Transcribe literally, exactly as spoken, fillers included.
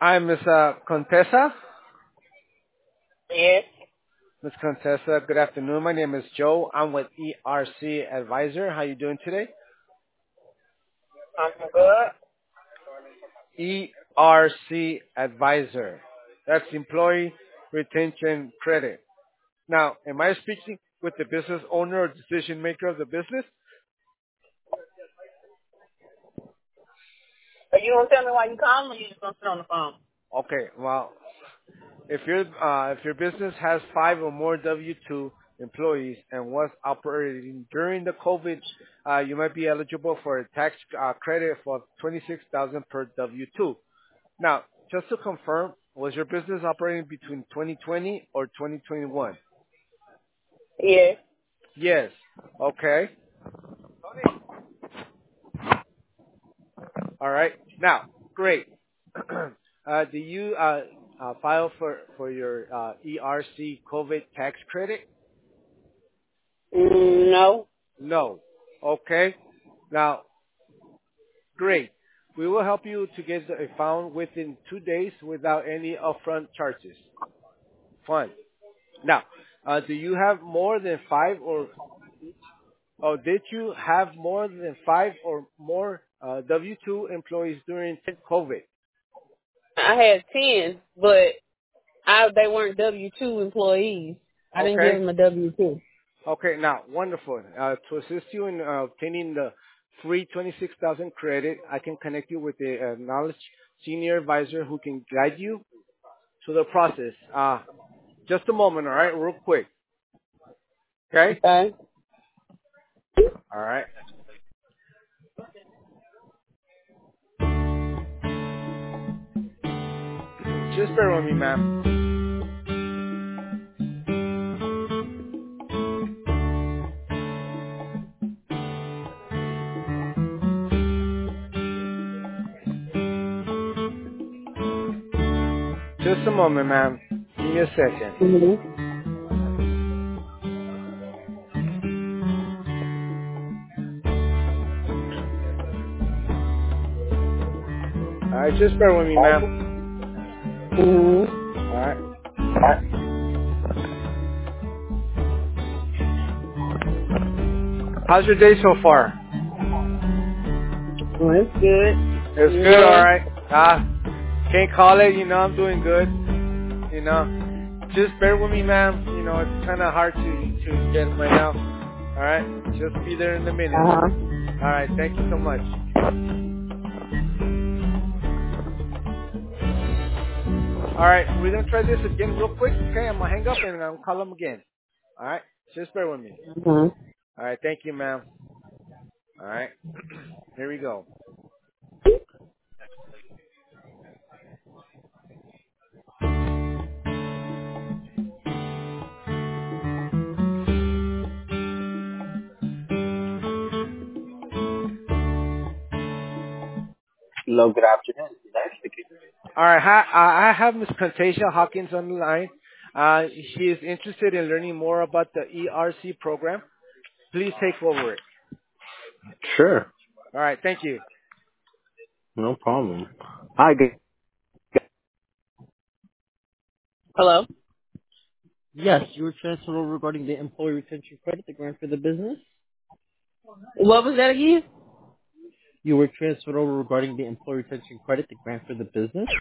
I'm Miss Uh, Contessa. Yes, Miss Contessa, good afternoon. My name is Joe. I'm with E R C Advisor. How you doing today? I'm good. E R C Advisor. That's Employee Retention Credit. Now, am I speaking with the business owner or decision maker of the business? But you don't tell me why you calling me. You just gonna sit on the phone. Okay, well, if your uh, if your business has five or more W two employees and was operating during the COVID, uh, you might be eligible for a tax uh, credit for twenty-six thousand per W two. Now, just to confirm, was your business operating between twenty twenty or twenty twenty-one? Yes. Yes. Okay. All right. Now, great. uh, do you uh, uh, file for for your uh, E R C COVID tax credit? Mm, no. No. Okay. Now, great. We will help you to get a found within two days without any upfront charges. Fine. Now, uh, do you have more than five or, oh, did you have more than five or more uh, W two employees during COVID? I had ten, but I they weren't W two employees. I didn't give Okay. them a W two. Okay. Now, wonderful. Uh, to assist you in uh, obtaining the free twenty-six thousand credit, I can connect you with a uh, knowledge senior advisor who can guide you to the process. Uh, just a moment, all right? Real quick. Okay? Okay. All right. Just bear with me, ma'am. Just a moment, ma'am. Give me a second. Mhm. All right, just bear with me, ma'am. Mhm. All right. How's your day so far? Well, it's good. It's good, all Yours? right. Ah, can't call it. You know, I'm doing good. You know, just bear with me, ma'am. You know, it's kind of hard to to get right now. All right, just be there in a minute. Uh huh. All right, thank you so much. All right, we're gonna try this again real quick. Okay, I'm gonna hang up and I'll call them again. All right, just bear with me. Mhm. All right, thank you, ma'am. All right, here we go. Hello, good afternoon. Nice speaking. All right. Hi, uh, I have Miss Contasia Hawkins on the line. Uh, she is interested in learning more about the E R C program. Please take over it. Sure, All right. Thank you. no problem. Hi, g- Hello. Yes, you were transferred over regarding the employee retention credit, the grant for the business. What was that again? You were transferred over regarding the employee retention credit, the grant for the business.